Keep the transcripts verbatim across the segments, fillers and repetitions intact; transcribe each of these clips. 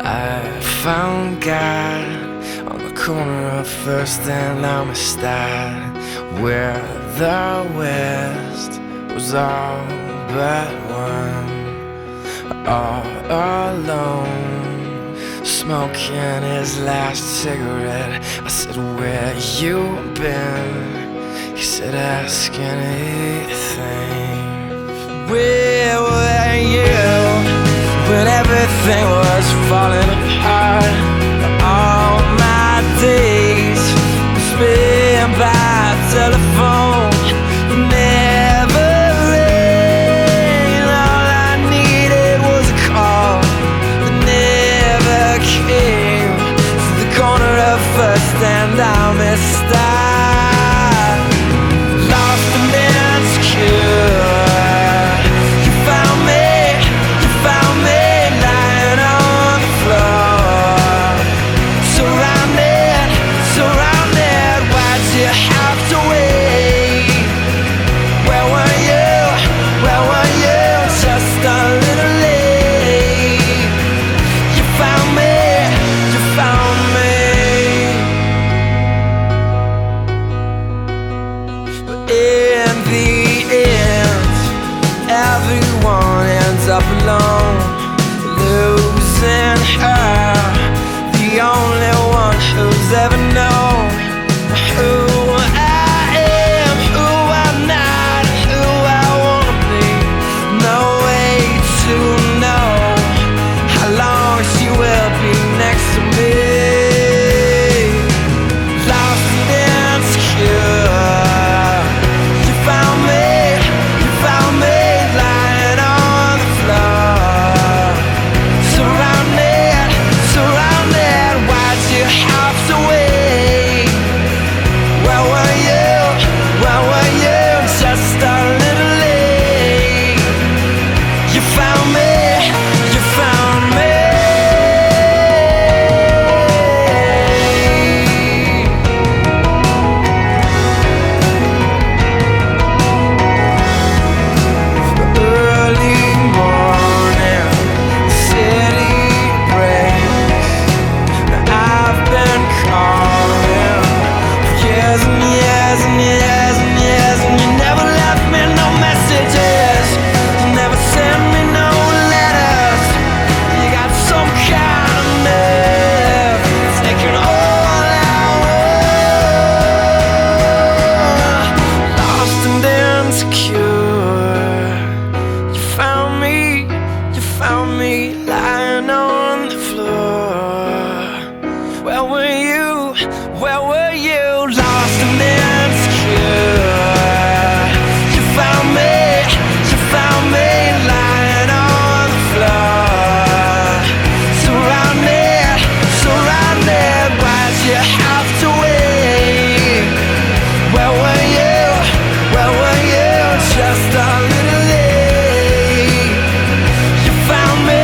I found God on the corner of First and Amistad, where the West was all but one, all alone, smoking his last cigarette. I said, where you been? He said, ask anything. Where were you when everything was falling apart? All my days spent by telephone, never rain. All I needed was a call that never came. To the corner of First and Amistad, lost and insecure. Everyone ends up alone, losing her, the only one who's ever known who I am, who I'm not, who I wanna be. No way to know how long she will be next to me. Lost and insecure. You found me, you found me. Lying on the floor. Where were you? Where were you? Lost and insecure. You found me, you found me lying on the floor. Surrounded, surrounded, why'd you have to wait? Where were you? Where were you? Just a little late. You found me.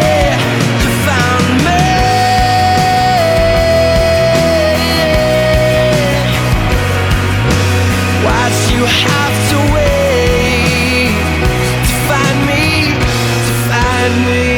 You have to wait to find me, to find me.